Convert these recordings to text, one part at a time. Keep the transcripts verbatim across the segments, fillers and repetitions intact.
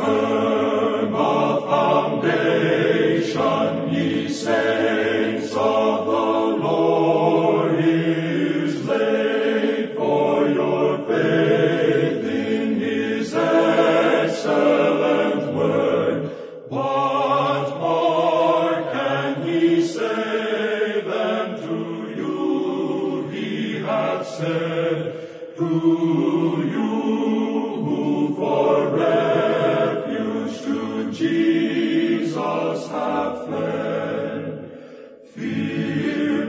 firm a foundation, ye saints of the Lord is laid, for your faith in his excellent word. What more can he say than to you he hath said? To you who for refuge to Jesus have fled, fear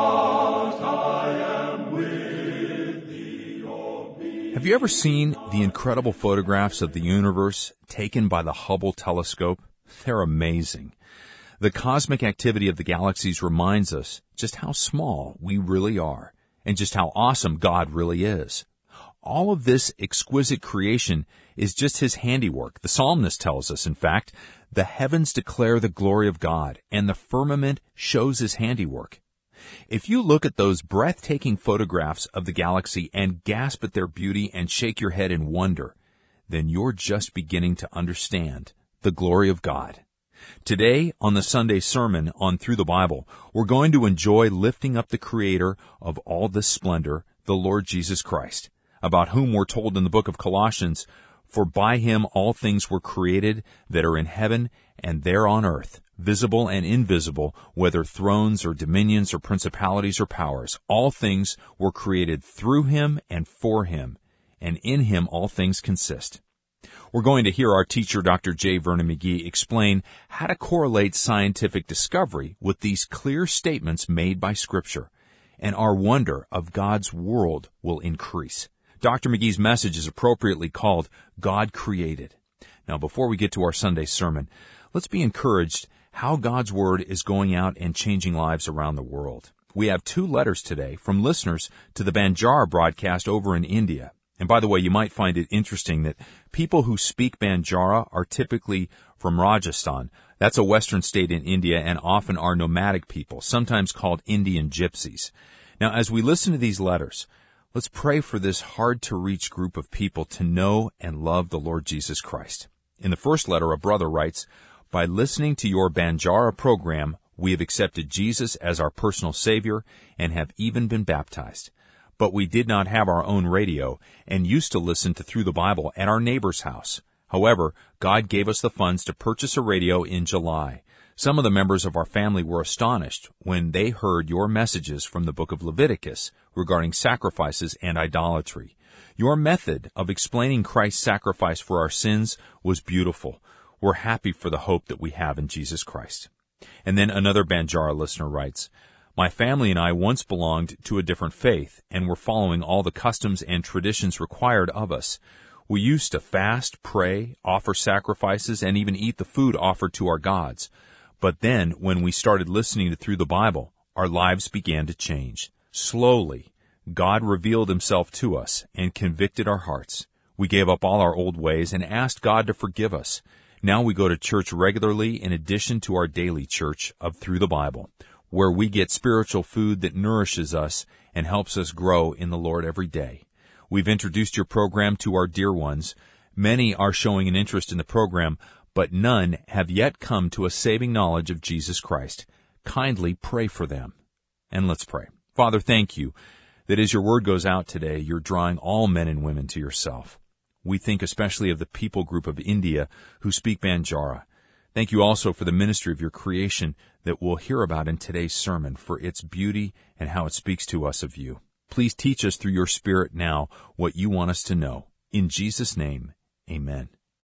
not, I am with thee, O be. Have you ever seen the incredible photographs of the universe taken by the Hubble telescope? They're amazing. The cosmic activity of the galaxies reminds us just how small we really are, and just how awesome God really is. All of this exquisite creation is just his handiwork. The psalmist tells us, in fact, the heavens declare the glory of God, and the firmament shows his handiwork. If you look at those breathtaking photographs of the galaxy and gasp at their beauty and shake your head in wonder, then you're just beginning to understand the glory of God. Today, on the Sunday sermon on Through the Bible, we're going to enjoy lifting up the Creator of all this splendor, the Lord Jesus Christ, about whom we're told in the book of Colossians, for by him all things were created that are in heaven and there on earth, visible and invisible, whether thrones or dominions or principalities or powers. All things were created through him and for him, and in him all things consist. We're going to hear our teacher, Doctor J. Vernon McGee, explain how to correlate scientific discovery with these clear statements made by Scripture, and our wonder of God's world will increase. Doctor McGee's message is appropriately called God Created. Now, before we get to our Sunday sermon, let's be encouraged how God's Word is going out and changing lives around the world. We have two letters today from listeners to the Banjara broadcast over in India. And by the way, you might find it interesting that people who speak Banjara are typically from Rajasthan. That's a western state in India and often are nomadic people, sometimes called Indian gypsies. Now, as we listen to these letters, let's pray for this hard-to-reach group of people to know and love the Lord Jesus Christ. In the first letter, a brother writes, by listening to your Banjara program, we have accepted Jesus as our personal Savior and have even been baptized. But we did not have our own radio and used to listen to Through the Bible at our neighbor's house. However, God gave us the funds to purchase a radio in July. Some of the members of our family were astonished when they heard your messages from the book of Leviticus regarding sacrifices and idolatry. Your method of explaining Christ's sacrifice for our sins was beautiful. We're happy for the hope that we have in Jesus Christ. And then another Banjara listener writes, my family and I once belonged to a different faith and were following all the customs and traditions required of us. We used to fast, pray, offer sacrifices, and even eat the food offered to our gods. But then, when we started listening to Through the Bible, our lives began to change. Slowly, God revealed himself to us and convicted our hearts. We gave up all our old ways and asked God to forgive us. Now we go to church regularly in addition to our daily church of Through the Bible, where we get spiritual food that nourishes us and helps us grow in the Lord every day. We've introduced your program to our dear ones. Many are showing an interest in the program, but none have yet come to a saving knowledge of Jesus Christ. Kindly pray for them. And let's pray. Father, thank you that as your word goes out today, you're drawing all men and women to yourself. We think especially of the people group of India who speak Banjara. Thank you also for the ministry of your creation that we'll hear about in today's sermon, for its beauty and how it speaks to us of you. Please teach us through your Spirit now what you want us to know. In Jesus' name, amen.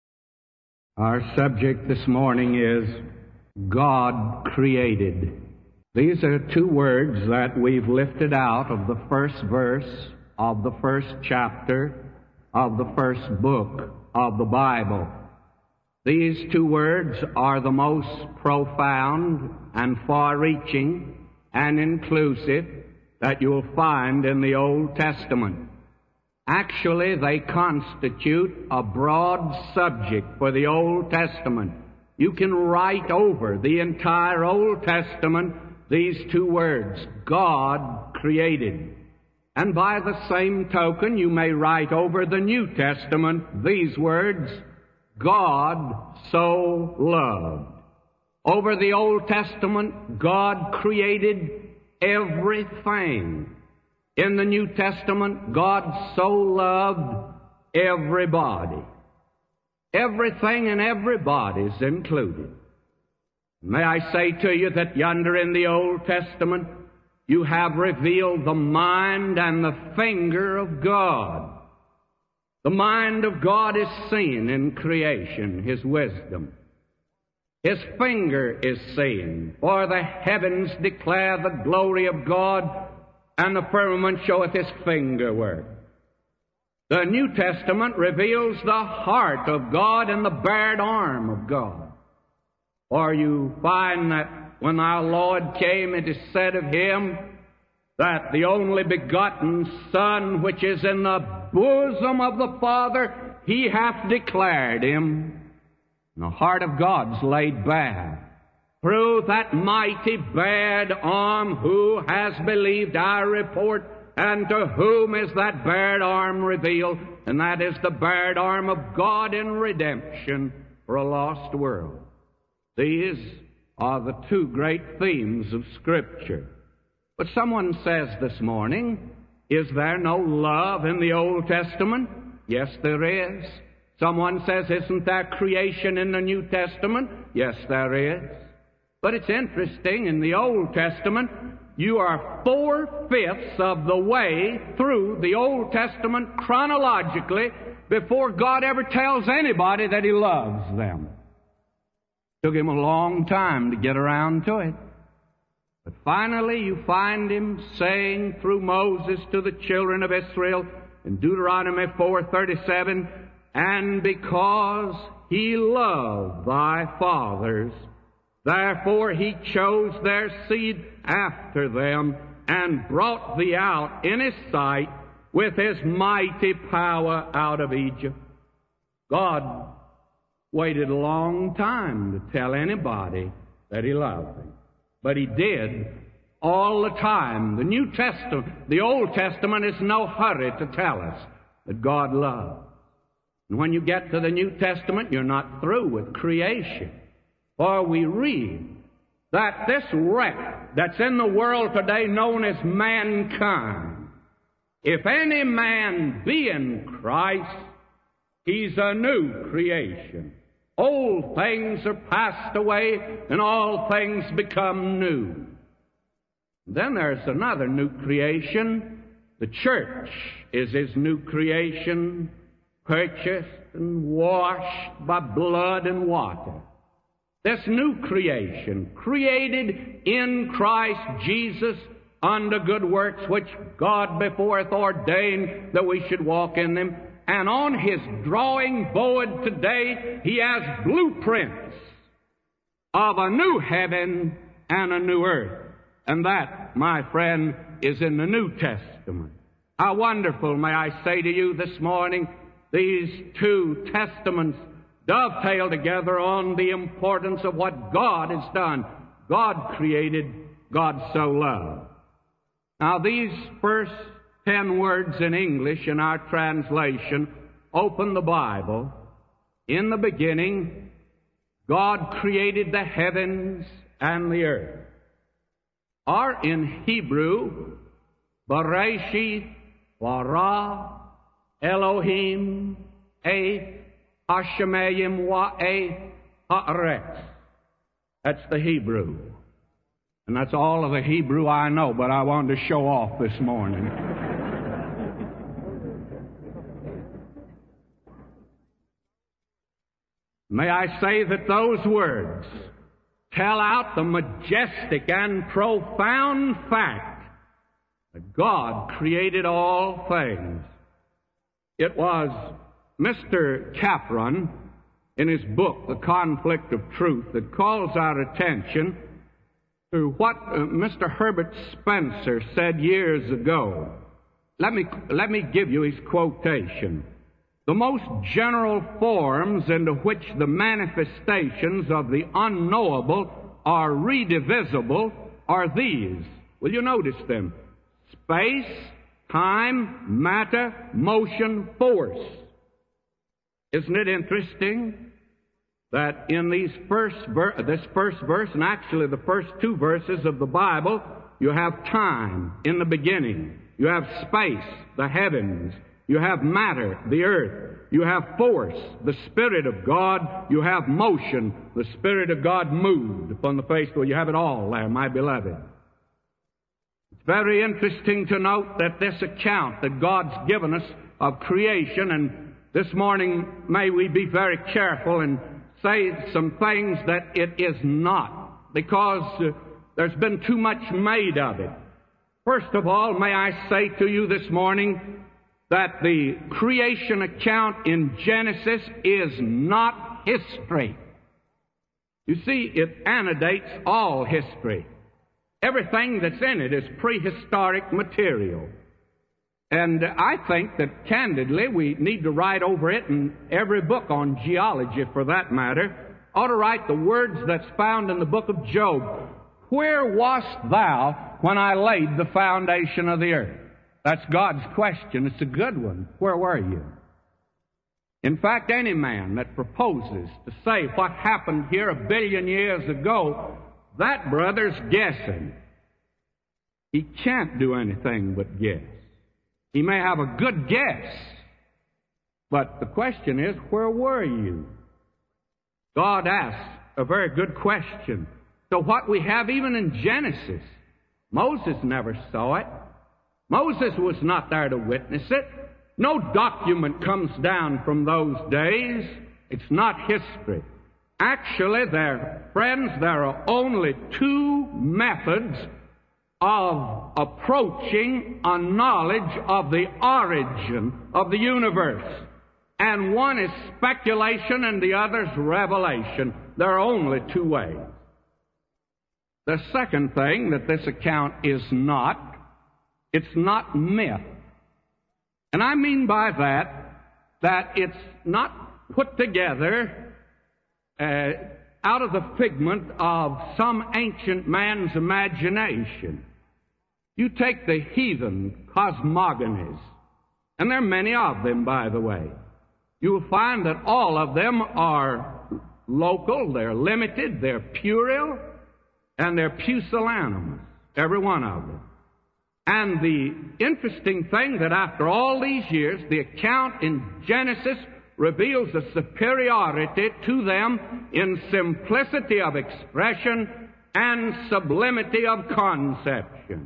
Our subject this morning is God Created. These are two words that we've lifted out of the first verse of the first chapter of the first book of the Bible. These two words are the most profound and far-reaching and inclusive that you'll find in the Old Testament. Actually, they constitute a broad subject for the Old Testament. You can write over the entire Old Testament these two words, God Created. And by the same token, you may write over the New Testament these words, God so loved. Over the Old Testament, God created everything. In the New Testament, God so loved everybody. Everything and everybody's included. May I say to you that yonder in the Old Testament, you have revealed the mind and the finger of God. The mind of God is seen in creation, His wisdom. His finger is seen, for the heavens declare the glory of God, and the firmament showeth His finger work. The New Testament reveals the heart of God and the bared arm of God. For you find that when our Lord came, it is said of Him that the only begotten Son, which is in the bosom of the Father, He hath declared Him. And the heart of God's laid bare. Through that mighty bared arm, who has believed our report, and to whom is that bared arm revealed? And that is the bared arm of God in redemption for a lost world. These are the two great themes of Scripture. But someone says this morning, is there no love in the Old Testament? Yes, there is. Someone says, isn't there creation in the New Testament? Yes, there is. But it's interesting, in the Old Testament, you are four-fifths of the way through the Old Testament chronologically before God ever tells anybody that He loves them. Took Him a long time to get around to it. But finally you find Him saying through Moses to the children of Israel in Deuteronomy four thirty-seven, and because He loved thy fathers, therefore He chose their seed after them, and brought thee out in His sight with His mighty power out of Egypt. God waited a long time to tell anybody that He loved them. But He did all the time. The New Testament, the Old Testament is no hurry to tell us that God loves. And when you get to the New Testament, you're not through with creation. For we read that this wreck that's in the world today known as mankind, if any man be in Christ, he's a new creation. Old things are passed away, and all things become new. Then there's another new creation. The church is His new creation, purchased and washed by blood and water. This new creation, created in Christ Jesus unto good works, which God before hath ordained that we should walk in them. And on His drawing board today, He has blueprints of a new heaven and a new earth. And that, my friend, is in the New Testament. How wonderful, may I say to you this morning, these two testaments dovetail together on the importance of what God has done. God created, God so loved. Now, these first ten words in English in our translation open the Bible. In the beginning, God created the heavens and the earth. Or in Hebrew, Bereshit bara Elohim et hashemayim wa'et ha'aretz. That's the Hebrew. And that's all of the Hebrew I know, but I wanted to show off this morning. May I say that those words tell out the majestic and profound fact that God created all things. It was Mister Capron, in his book, The Conflict of Truth, that calls our attention to what uh, Mister Herbert Spencer said years ago. Let me, let me give you his quotation. The most general forms into which the manifestations of the unknowable are redivisible are these. Will you notice them? Space, time, matter, motion, force. Isn't it interesting that in these first ver- this first verse, and actually the first two verses of the Bible, you have time in the beginning. You have space, the heavens. You have matter, the earth. You have force, the Spirit of God. You have motion, the Spirit of God moved upon the face. Well, you have it all there, my beloved. It's very interesting to note that this account that God's given us of creation, and this morning may we be very careful and say some things that it is not, because uh, there's been too much made of it. First of all, may I say to you this morning that the creation account in Genesis is not history. You see, it antedates all history. Everything that's in it is prehistoric material. And I think that, candidly, we need to write over it, and every book on geology, for that matter, ought to write the words that's found in the book of Job. Where wast thou when I laid the foundation of the earth? That's God's question. It's a good one. Where were you? In fact, any man that proposes to say what happened here a billion years ago, that brother's guessing. He can't do anything but guess. He may have a good guess, but the question is, where were you? God asks a very good question. So what we have even in Genesis, Moses never saw it. Moses was not there to witness it. No document comes down from those days. It's not history. Actually, there, friends, there are only two methods of approaching a knowledge of the origin of the universe. And one is speculation and the other's revelation. There are only two ways. The second thing that this account is not, it's not myth. And I mean by that, that it's not put together uh, out of the figment of some ancient man's imagination. You take the heathen cosmogonies, and there are many of them, by the way. You will find that all of them are local, they're limited, they're puerile, and they're pusillanimous, every one of them. And the interesting thing that after all these years, the account in Genesis reveals a superiority to them in simplicity of expression and sublimity of conception.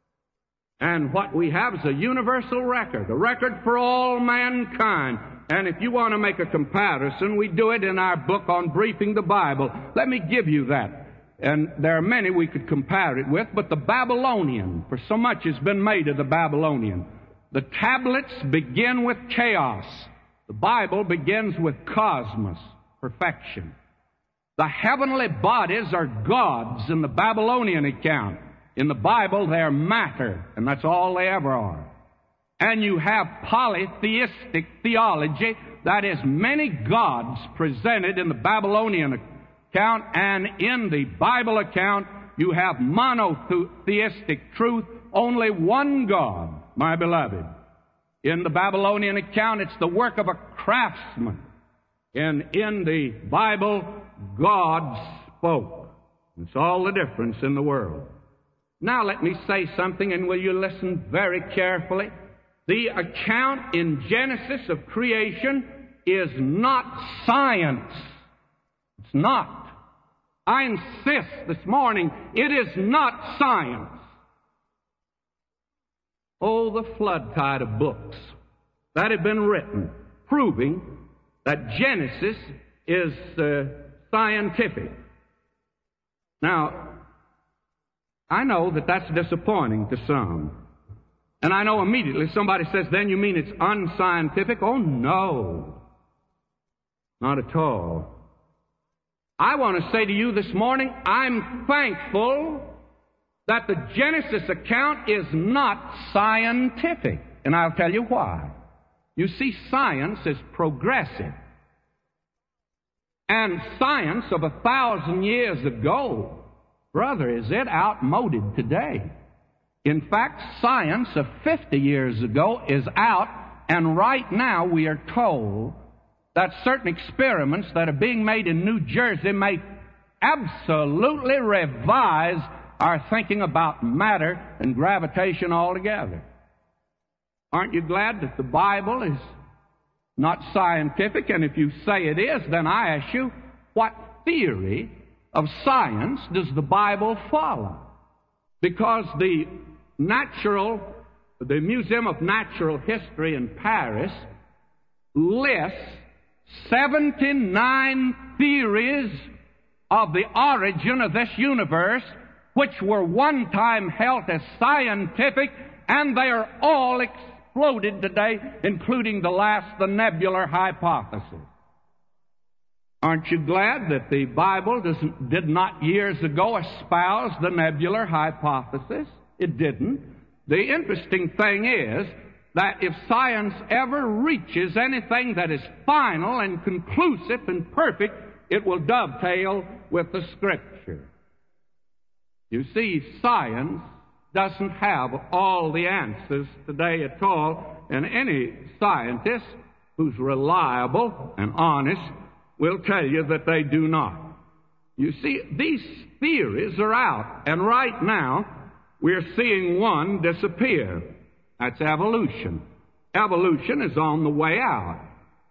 And what we have is a universal record, a record for all mankind. And if you want to make a comparison, we do it in our book on Briefing the Bible. Let me give you that. And there are many we could compare it with, but the Babylonian, for so much has been made of the Babylonian. The tablets begin with chaos. The Bible begins with cosmos, perfection. The heavenly bodies are gods in the Babylonian account. In the Bible, they're matter, and that's all they ever are. And you have polytheistic theology, that is, many gods presented in the Babylonian account, and in the Bible account, you have monotheistic truth, only one God, my beloved. In the Babylonian account, it's the work of a craftsman. And in the Bible, God spoke. It's all the difference in the world. Now let me say something, and will you listen very carefully? The account in Genesis of creation is not science. It's not. I insist this morning, it is not science. Oh, the flood tide of books that have been written proving that Genesis is uh, scientific. Now, I know that that's disappointing to some. And I know immediately somebody says, then you mean it's unscientific? Oh, no. Not at all. I want to say to you this morning, I'm thankful that the Genesis account is not scientific. And I'll tell you why. You see, science is progressive. And science of a thousand years ago, brother, is it outmoded today? In fact, science of fifty years ago is out, and right now we are told that certain experiments that are being made in New Jersey may absolutely revise our thinking about matter and gravitation altogether. Aren't you glad that the Bible is not scientific? And if you say it is, then I ask you, what theory of science does the Bible follow? Because the natural, the Museum of Natural History in Paris lists seventy-nine theories of the origin of this universe, which were one time held as scientific, and they are all exploded today, including the last, the nebular hypothesis. Aren't you glad that the Bible doesn't, did not years ago espouse the nebular hypothesis? It didn't. The interesting thing is that if science ever reaches anything that is final and conclusive and perfect, it will dovetail with the Scripture. You see, science doesn't have all the answers today at all, and any scientist who's reliable and honest will tell you that they do not. You see, these theories are out, and right now we're seeing one disappear. That's evolution. Evolution is on the way out.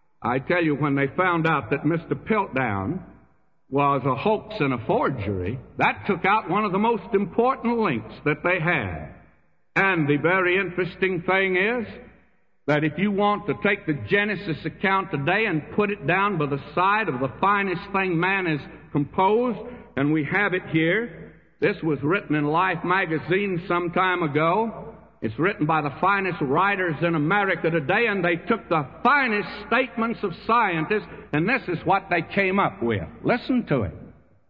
I tell you, when they found out that Mister Piltdown was a hoax and a forgery, that took out one of the most important links that they had. And the very interesting thing is that if you want to take the Genesis account today and put it down by the side of the finest thing man has composed, and we have it here. This was written in Life magazine some time ago. It's written by the finest writers in America today, and they took the finest statements of scientists, and this is what they came up with. Listen to it.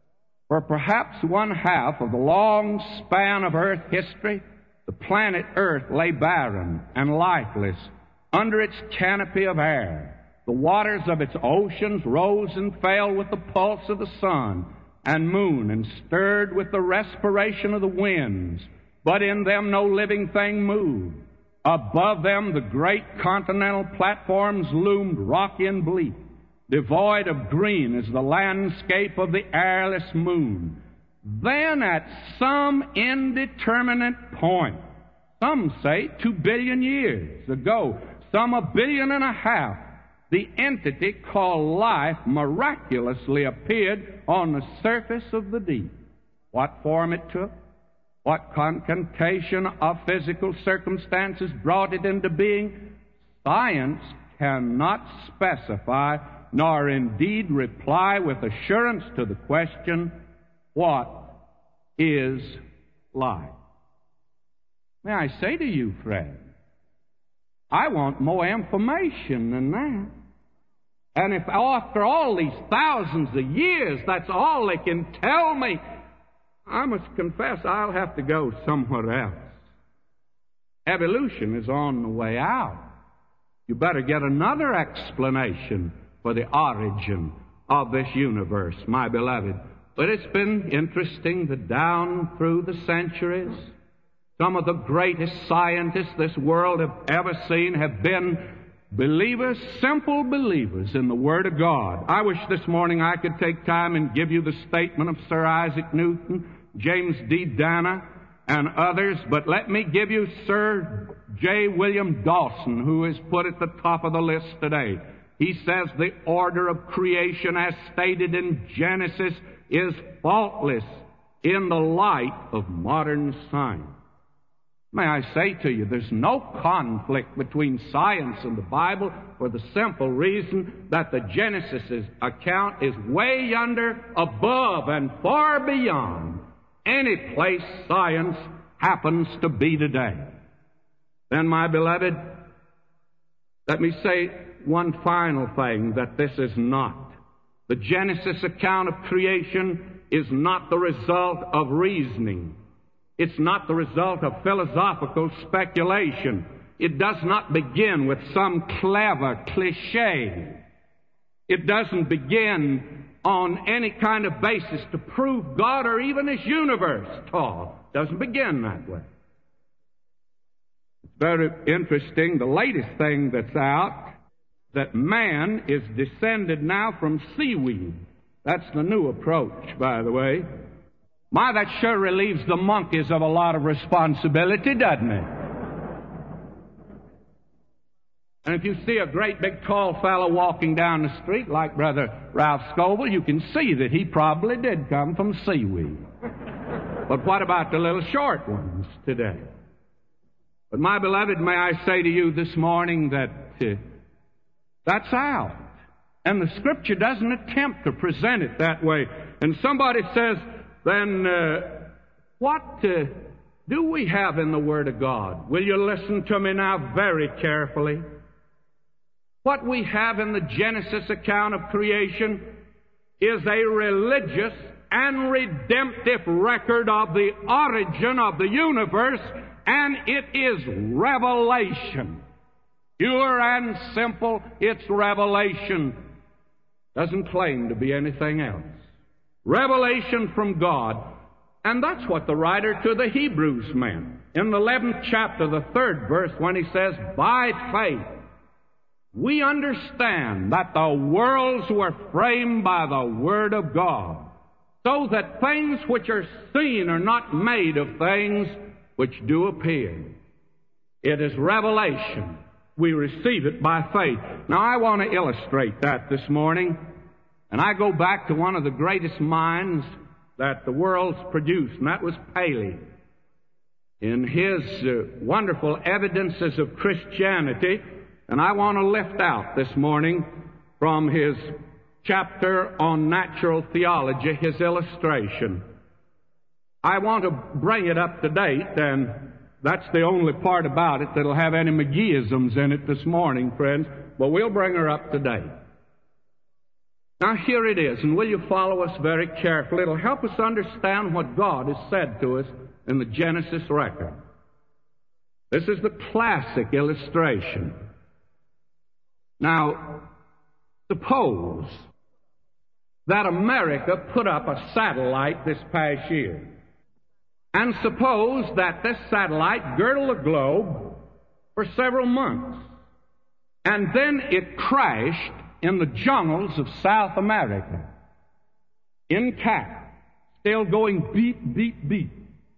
For perhaps one half of the long span of Earth history, the planet Earth lay barren and lifeless under its canopy of air. The waters of its oceans rose and fell with the pulse of the sun and moon, and stirred with the respiration of the winds. But in them no living thing moved. Above them the great continental platforms loomed rocky and bleak, devoid of green as the landscape of the airless moon. Then at some indeterminate point, some say two billion years ago, some a billion and a half, the entity called life miraculously appeared on the surface of the deep. What form it took? What concatenation of physical circumstances brought it into being? Science cannot specify, nor indeed reply with assurance to the question, what is life? May I say to you, friend, I want more information than that. And if after all these thousands of years, that's all they can tell me, I must confess I'll have to go somewhere else. Evolution is on the way out. You better get another explanation for the origin of this universe, my beloved. But it's been interesting that down through the centuries, some of the greatest scientists this world have ever seen have been believers, simple believers in the Word of God. I wish this morning I could take time and give you the statement of Sir Isaac Newton, James D. Dana, and others, but let me give you Sir J. William Dawson, who is put at the top of the list today. He says the order of creation as stated in Genesis is faultless in the light of modern science. May I say to you, there's no conflict between science and the Bible for the simple reason that the Genesis account is way yonder, above, and far beyond any place science happens to be today. Then, my beloved, let me say one final thing that this is not. The Genesis account of creation is not the result of reasoning. It's not the result of philosophical speculation. It does not begin with some clever cliche. It doesn't begin on any kind of basis to prove God or even His universe at all. It doesn't begin that way. It's very interesting. The latest thing that's out that man is descended now from seaweed. That's the new approach, by the way. My, that sure relieves the monkeys of a lot of responsibility, doesn't it? And if you see a great big tall fellow walking down the street like Brother Ralph Scoble, you can see that he probably did come from seaweed. But what about the little short ones today? But my beloved, may I say to you this morning that uh, that's out. And the Scripture doesn't attempt to present it that way. And somebody says, then uh, what uh, do we have in the Word of God? Will you listen to me now very carefully? What we have in the Genesis account of creation is a religious and redemptive record of the origin of the universe, and it is revelation. Pure and simple, it's revelation. Doesn't claim to be anything else. Revelation from God. And that's what the writer to the Hebrews meant. In the eleventh chapter, the third verse, when he says, by faith, we understand that the worlds were framed by the Word of God, so that things which are seen are not made of things which do appear. It is revelation. We receive it by faith. Now, I want to illustrate that this morning, and I go back to one of the greatest minds that the world's produced, and that was Paley. In his uh, wonderful evidences of Christianity, and I want to lift out this morning from his chapter on natural theology, his illustration. I want to bring it up to date, and that's the only part about it that'll have any McGeeisms in it this morning, friends, but we'll bring her up to date. Now here it is, and will you follow us very carefully? It'll help us understand what God has said to us in the Genesis record. This is the classic illustration. Now, suppose that America put up a satellite this past year. And suppose that this satellite girdled the globe for several months. And then it crashed in the jungles of South America, intact, still going beep, beep, beep.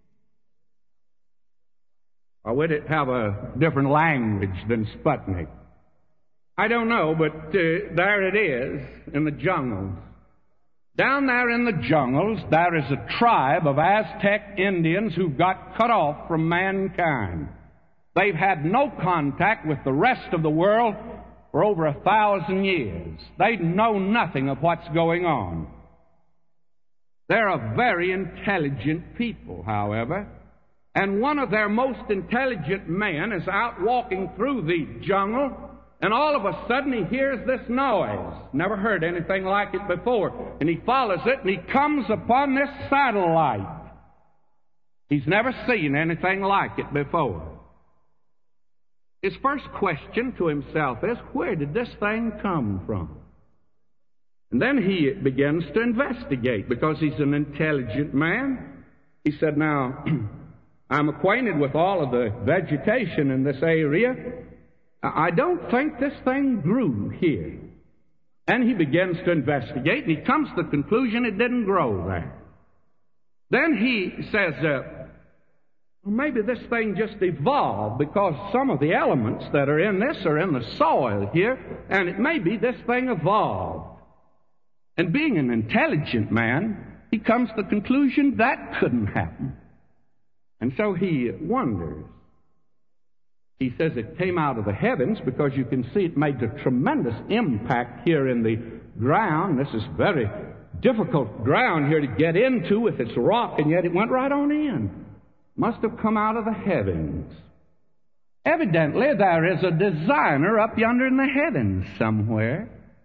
Or would it have a different language than Sputnik? I don't know, but uh, there it is in the jungles. Down there in the jungles, there is a tribe of Aztec Indians who got cut off from mankind. They've had no contact with the rest of the world for over a thousand years. They know nothing of what's going on. They're a very intelligent people, however, and one of their most intelligent men is out walking through the jungle, and all of a sudden he hears this noise. Never heard anything like it before. And he follows it, and he comes upon this satellite. He's never seen anything like it before. His first question to himself is, where did this thing come from? And then he begins to investigate, because he's an intelligent man. He said, now, I'm acquainted with all of the vegetation in this area. I don't think this thing grew here. And he begins to investigate, and he comes to the conclusion it didn't grow there. Then he says, uh, well, maybe this thing just evolved, because some of the elements that are in this are in the soil here, and it may be this thing evolved. And being an intelligent man, he comes to the conclusion that couldn't happen. And so he wonders. He says it came out of the heavens, because you can see it made a tremendous impact here in the ground. This is very difficult ground here to get into with its rock, and yet it went right on in. Must have come out of the heavens. Evidently, there is a designer up yonder in the heavens somewhere.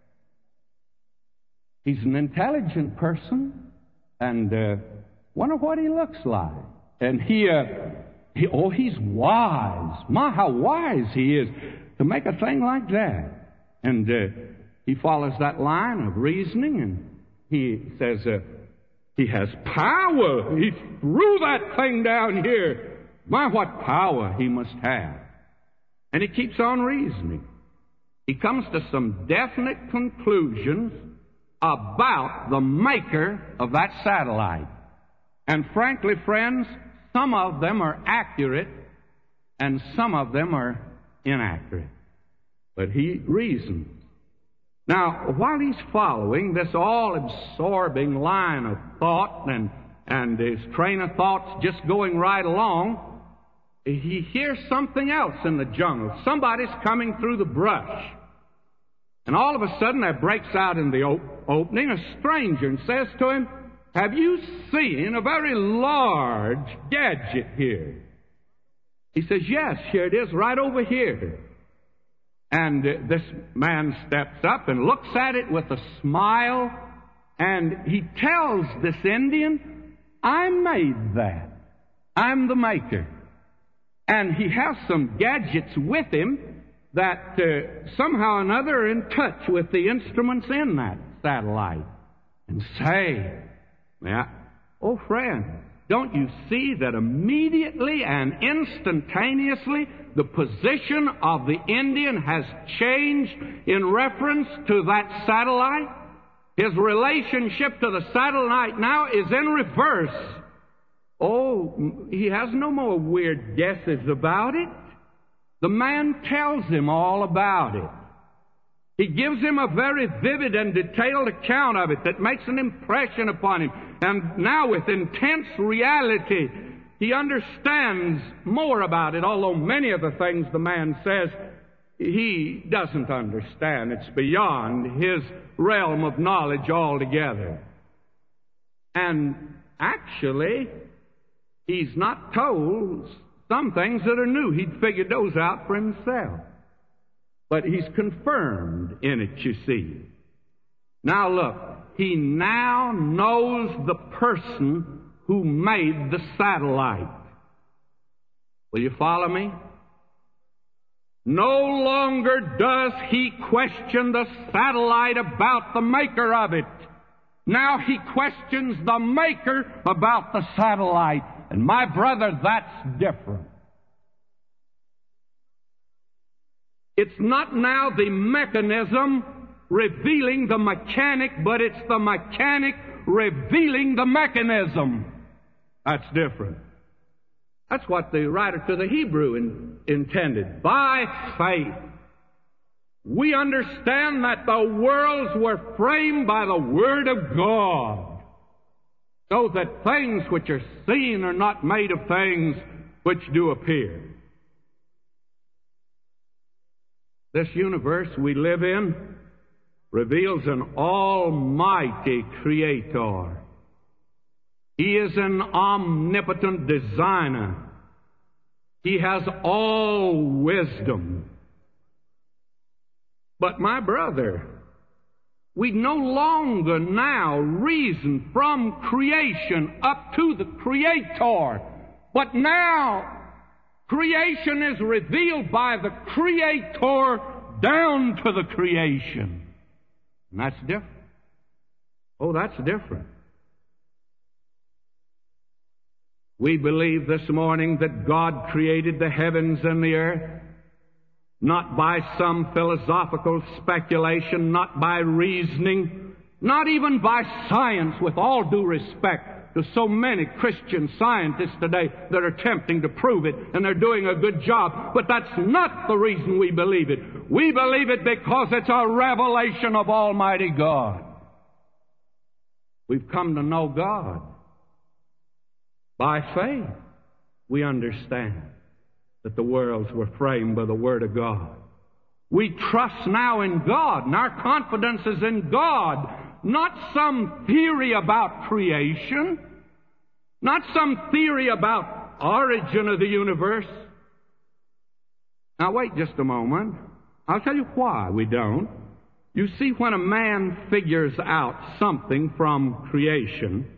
He's an intelligent person, and uh, wonder what he looks like. And he... Uh, He, oh, he's wise. My, how wise he is to make a thing like that. And uh, he follows that line of reasoning, and he says, uh, he has power. He threw that thing down here. My, what power he must have. And he keeps on reasoning. he comes to some definite conclusions about the maker of that satellite. And frankly, friends, some of them are accurate and some of them are inaccurate. But he reasons. Now, while he's following this all-absorbing line of thought and, and his train of thoughts just going right along, he hears something else in the jungle. Somebody's coming through the brush. And all of a sudden there breaks out in the op- opening a stranger and says to him, "Have you seen a very large gadget here?" He says, "Yes, here it is, right over here." And uh, this man steps up and looks at it with a smile, and he tells this Indian, "I made that. I'm the maker." And he has some gadgets with him that uh, somehow or another are in touch with the instruments in that satellite. And say, yeah, oh friend, don't you see that immediately and instantaneously the position of the Indian has changed in reference to that satellite? His relationship to the satellite now is in reverse. Oh, he has no more weird guesses about it. The man tells him all about it. He gives him a very vivid and detailed account of it that makes an impression upon him. And now with intense reality, he understands more about it, although many of the things the man says he doesn't understand. It's beyond his realm of knowledge altogether. And actually, he's not told some things that are new. He'd figured those out for himself. But he's confirmed in it, you see. Now look, he now knows the person who made the satellite. Will you follow me? No longer does he question the satellite about the maker of it. Now he questions the maker about the satellite. And my brother, that's different. It's not now the mechanism revealing the mechanic, but it's the mechanic revealing the mechanism. That's different. That's what the writer to the Hebrew in, intended. By faith, we understand that the worlds were framed by the Word of God, so that things which are seen are not made of things which do appear. This universe we live in reveals an almighty Creator. He is an omnipotent designer. He has all wisdom. But my brother, we no longer now reason from creation up to the Creator, but now creation is revealed by the Creator down to the creation. And that's different. Oh, that's different. We believe this morning that God created the heavens and the earth, not by some philosophical speculation, not by reasoning, not even by science, with all due respect to so many Christian scientists today that are attempting to prove it, and they're doing a good job. But that's not the reason we believe it. We believe it because it's a revelation of Almighty God. We've come to know God. By faith, we understand that the worlds were framed by the Word of God. We trust now in God, and our confidence is in God, not some theory about creation, not some theory about origin of the universe. Now wait just a moment. I'll tell you why we don't. You see, when a man figures out something from creation,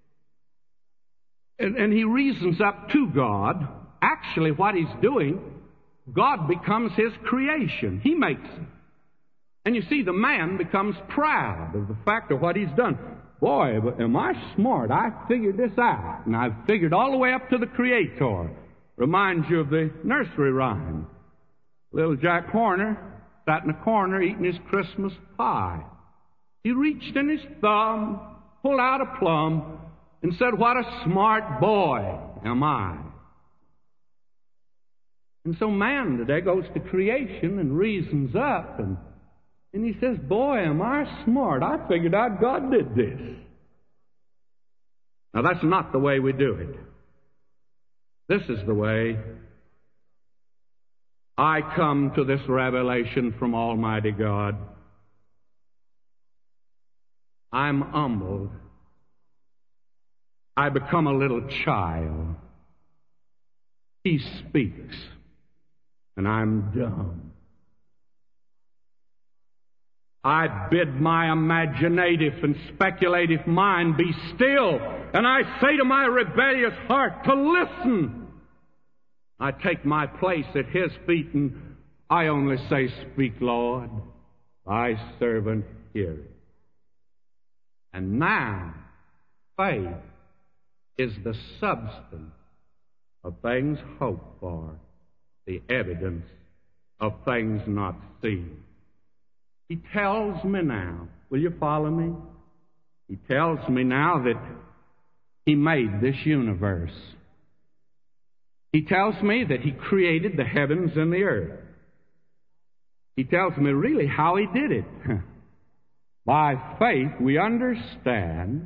and, and he reasons up to God, actually what he's doing, God becomes his creation. He makes it. And you see, the man becomes proud of the fact of what he's done. Boy, am I smart. I figured this out. And I've figured all the way up to the Creator. Reminds you of the nursery rhyme. Little Jack Horner sat in a corner eating his Christmas pie. He reached in his thumb, pulled out a plum, and said, "What a smart boy am I." And so man today goes to creation and reasons up, and, and he says, "Boy, am I smart. I figured out God did this." Now, that's not the way we do it. This is the way I come to this revelation from Almighty God. I'm humbled. I become a little child. He speaks, and I'm dumb. I bid my imaginative and speculative mind be still, and I say to my rebellious heart to listen. I take my place at His feet, and I only say, "Speak, Lord, thy servant heareth." And now, faith is the substance of things hoped for, the evidence of things not seen. He tells me now, will you follow me? He tells me now that He made this universe. He tells me that He created the heavens and the earth. He tells me really how He did it. By faith, we understand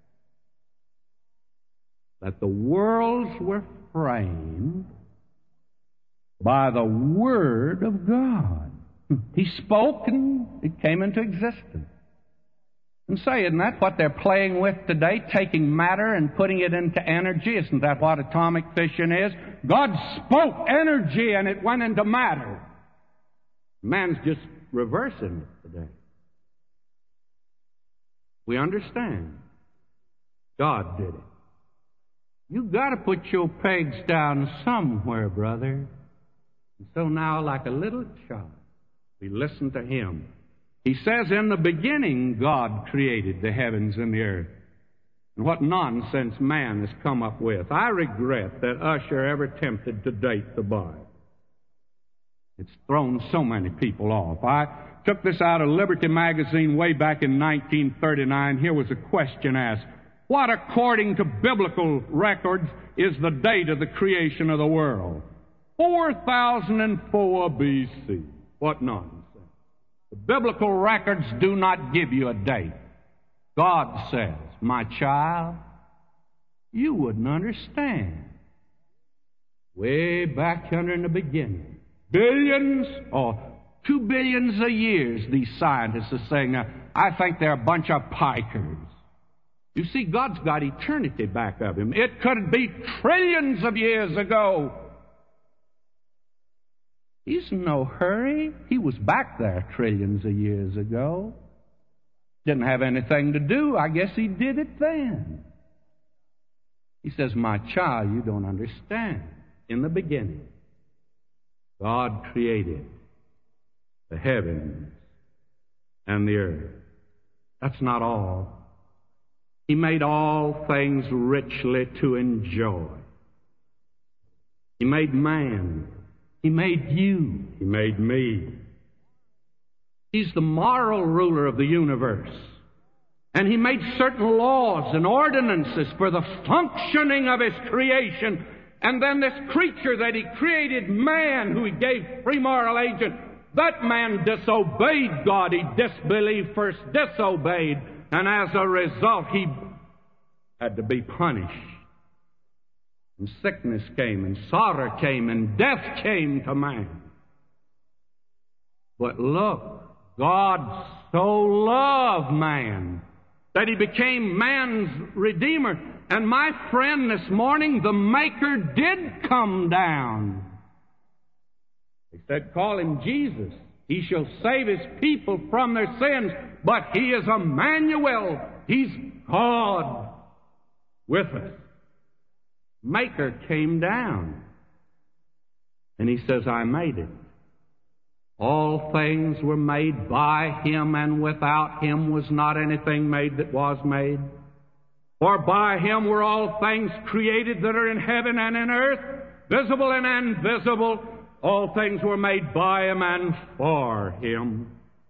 that the worlds were framed by the Word of God. He spoke and it came into existence. And say, isn't that what they're playing with today? Taking matter and putting it into energy? Isn't that what atomic fission is? God spoke energy and it went into matter. Man's just reversing it today. We understand. God did it. You've got to put your pegs down somewhere, brother. And so now, like a little child, we listen to Him. He says, in the beginning, God created the heavens and the earth. And what nonsense man has come up with. I regret that Usher ever attempted to date the Bible. It's thrown so many people off. I took this out of Liberty magazine way back in nineteen thirty-nine. Here was a question asked. What, according to biblical records, is the date of the creation of the world? four thousand four B C. What nonsense. The biblical records do not give you a date. God says, my child, you wouldn't understand. Way back yonder in the beginning, billions or two billions of years, these scientists are saying, now, I think they're a bunch of pikers. You see, God's got eternity back of Him. It could be trillions of years ago. He's in no hurry. He was back there trillions of years ago. Didn't have anything to do. I guess He did it then. He says, my child, you don't understand. In the beginning, God created the heavens and the earth. That's not all. He made all things richly to enjoy. He made man. He made you. He made me. He's the moral ruler of the universe. And He made certain laws and ordinances for the functioning of His creation. And then this creature that He created, man, who He gave free moral agent, that man disobeyed God. He disbelieved first, disobeyed. And as a result, he had to be punished. And sickness came, and sorrow came, and death came to man. But look, God so loved man that He became man's Redeemer. And my friend, this morning, the Maker did come down. He said, call Him Jesus. He shall save His people from their sins. But He is Emmanuel. He's God with us. Maker came down. And He says, I made it. All things were made by Him, and without Him was not anything made that was made. For by Him were all things created that are in heaven and in earth, visible and invisible, All things were made by Him and for Him.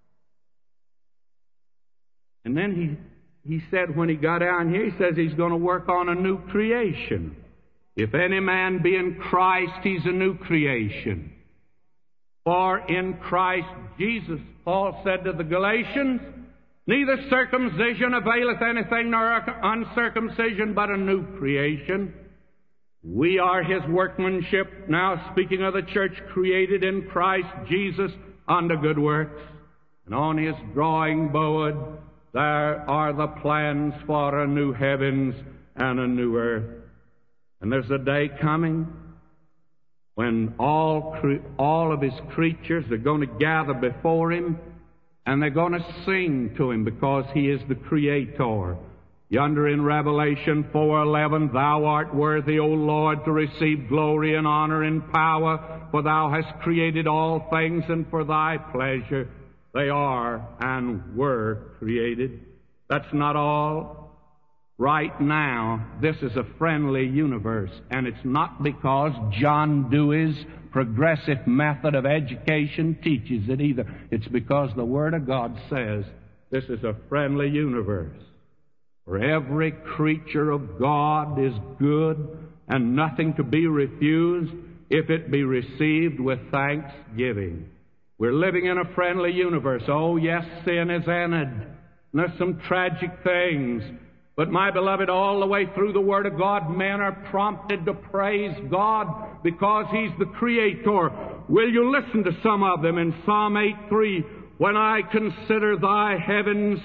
And then he, he said when he got down here, he says He's going to work on a new creation. If any man be in Christ, he's a new creation. For in Christ Jesus, Paul said to the Galatians, neither circumcision availeth anything nor uncircumcision, but a new creation. We are His workmanship, now speaking of the church, created in Christ Jesus unto good works. And on His drawing board there are the plans for a new heavens and a new earth. And there's a day coming when all cre- all of His creatures are going to gather before Him, and they're going to sing to Him because He is the Creator. Yonder in Revelation four eleven, Thou art worthy, O Lord, to receive glory and honor and power, for Thou hast created all things, and for Thy pleasure they are and were created. That's not all. Right now, this is a friendly universe, and it's not because John Dewey's progressive method of education teaches it either. It's because the Word of God says this is a friendly universe, where every creature of God is good and nothing to be refused if it be received with thanksgiving. We're living in a friendly universe. Oh, yes, sin is ended, and there's some tragic things. But, my beloved, all the way through the Word of God, men are prompted to praise God because He's the Creator. Will you listen to some of them in Psalm eight three? When I consider Thy heavens,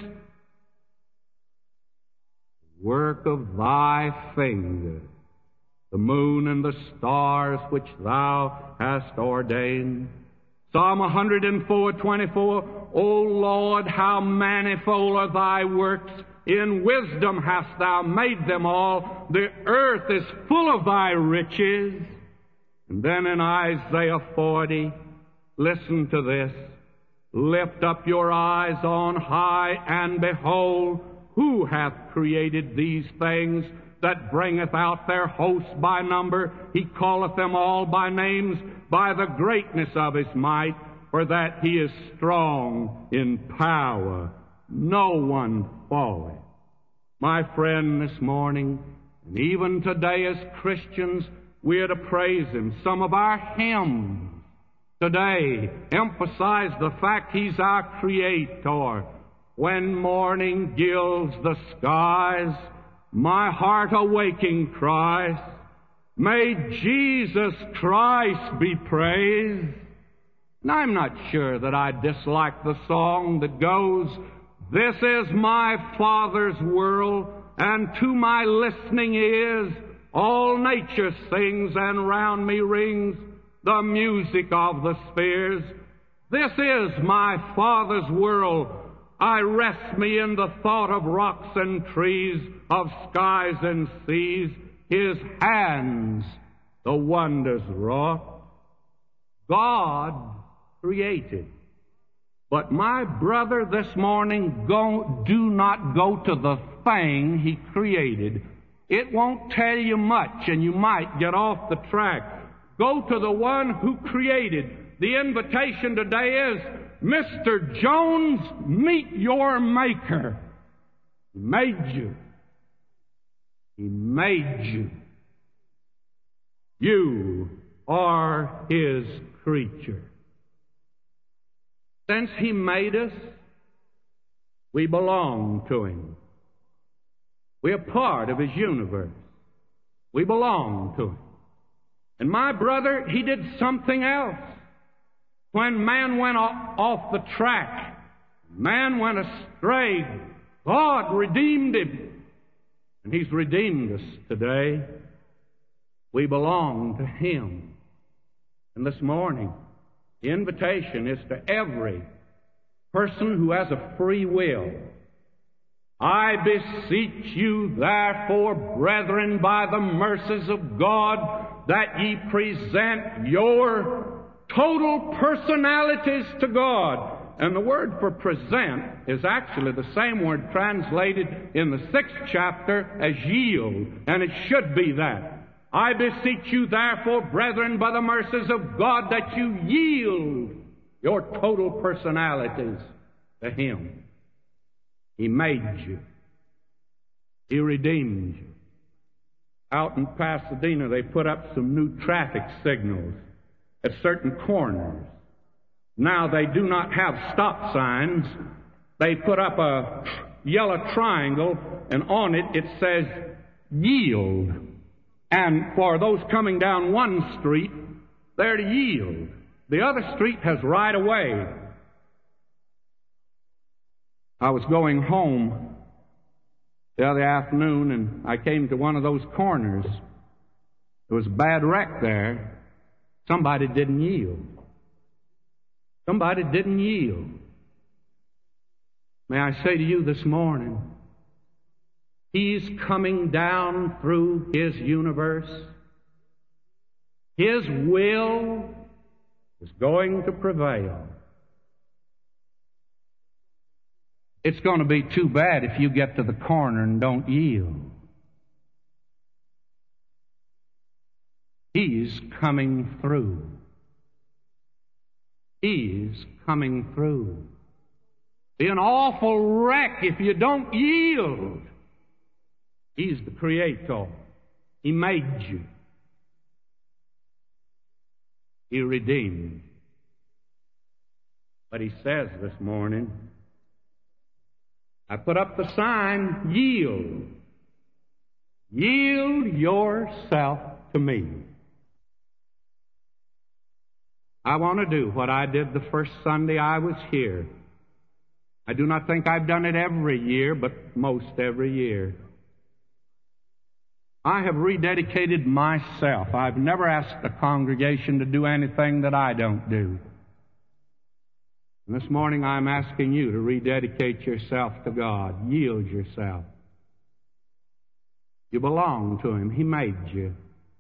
work of Thy finger, the moon and the stars which Thou hast ordained. Psalm one oh four twenty-four, O Lord, how manifold are Thy works! In wisdom hast Thou made them all. The earth is full of Thy riches. And then in Isaiah forty, listen to this. Lift up your eyes on high, and behold, who hath created these things, that bringeth out their hosts by number? He calleth them all by names, by the greatness of His might, for that He is strong in power. No one falleth. My friend, this morning, and even today as Christians, we are to praise Him. Some of our hymns today emphasize the fact He's our Creator. When morning gilds the skies, my heart awaking cries, may Jesus Christ be praised. And I'm not sure that I dislike the song that goes, this is my Father's world, and to my listening ears all nature sings, and round me rings the music of the spheres. This is my Father's world. I rest me in the thought of rocks and trees, of skies and seas, His hands the wonders wrought. God created. But my brother, this morning, go, do not go to the thing He created. It won't tell you much, and you might get off the track. Go to the one who created. The invitation today is, Mister Jones, meet your Maker. He made you. He made you. You are His creature. Since He made us, we belong to Him. We are part of His universe. We belong to Him. And my brother, he did something else. When man went off the track, man went astray, God redeemed him. And He's redeemed us today. We belong to Him. And this morning, the invitation is to every person who has a free will. I beseech you, therefore, brethren, by the mercies of God, that ye present your total personalities to God. And the word for present is actually the same word translated in the sixth chapter as yield, and it should be that. I beseech you, therefore, brethren, by the mercies of God, that you yield your total personalities to Him. He made you. He redeemed you. Out in Pasadena, they put up some new traffic signals at certain corners. Now they do not have stop signs. They put up a yellow triangle, and on it it says, yield. And for those coming down one street, they're to yield. The other street has right of way. I was going home the other afternoon, and I came to one of those corners. There was a bad wreck there. Somebody didn't yield. Somebody didn't yield. May I say to you this morning, He's coming down through His universe. His will is going to prevail. It's going to be too bad if you get to the corner and don't yield. He's coming through. He's coming through. Be an awful wreck if you don't yield. He's the Creator. He made you. He redeemed. But He says this morning, I put up the sign, yield. Yield yourself to me. I want to do what I did the first Sunday I was here. I do not think I've done it every year, but most every year. I have rededicated myself. I've never asked a congregation to do anything that I don't do. And this morning I'm asking you to rededicate yourself to God. Yield yourself. You belong to Him. He made you.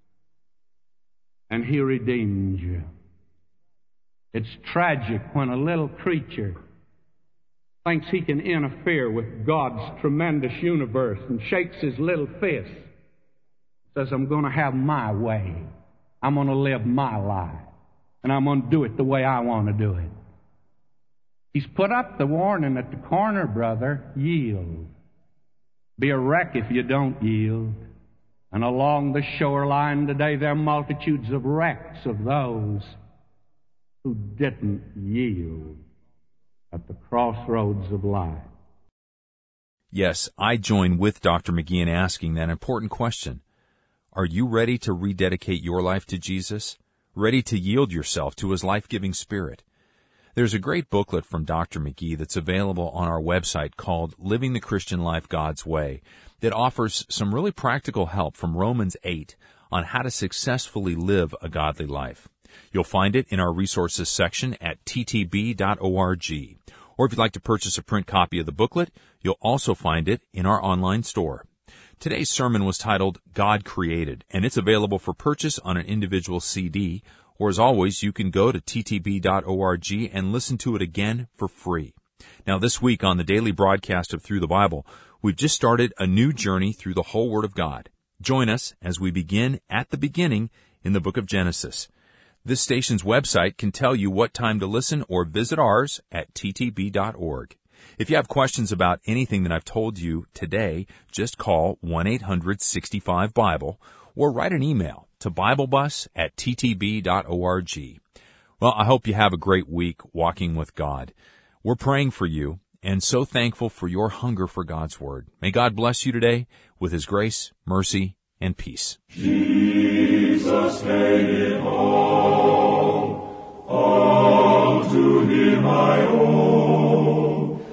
And He redeemed you. It's tragic when a little creature thinks he can interfere with God's tremendous universe and shakes his little fist. Says, I'm going to have my way. I'm going to live my life. And I'm going to do it the way I want to do it. He's put up the warning at the corner, brother, yield. Be a wreck if you don't yield. And along the shoreline today, there are multitudes of wrecks of those who didn't yield at the crossroads of life. Yes, I join with Doctor McGee in asking that important question. Are you ready to rededicate your life to Jesus? Ready to yield yourself to His life-giving Spirit? There's a great booklet from Doctor McGee that's available on our website called Living the Christian Life God's Way that offers some really practical help from Romans eight on how to successfully live a godly life. You'll find it in our resources section at t t b dot org. Or if you'd like to purchase a print copy of the booklet, you'll also find it in our online store. Today's sermon was titled God Created, and it's available for purchase on an individual C D, or as always, you can go to t t b dot org and listen to it again for free. Now, this week on the daily broadcast of Through the Bible, we've just started a new journey through the whole Word of God. Join us as we begin at the beginning in the book of Genesis. This station's website can tell you what time to listen or visit ours at t t b dot org. If you have questions about anything that I've told you today, just call one eight hundred sixty-five Bible or write an email to biblebus at t t b dot org. Well, I hope you have a great week walking with God. We're praying for you and so thankful for your hunger for God's Word. May God bless you today with His grace, mercy, and peace. Jesus made it all, all to Him I owe.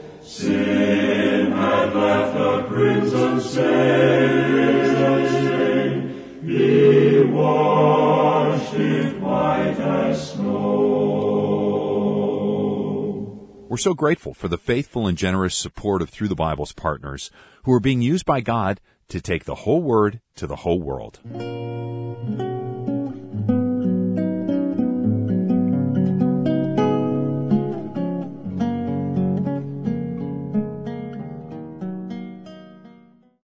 Sin had left a crimson stain, He washed it white as snow. We're so grateful for the faithful and generous support of Through the Bible's partners who are being used by God to take the whole Word to the whole world.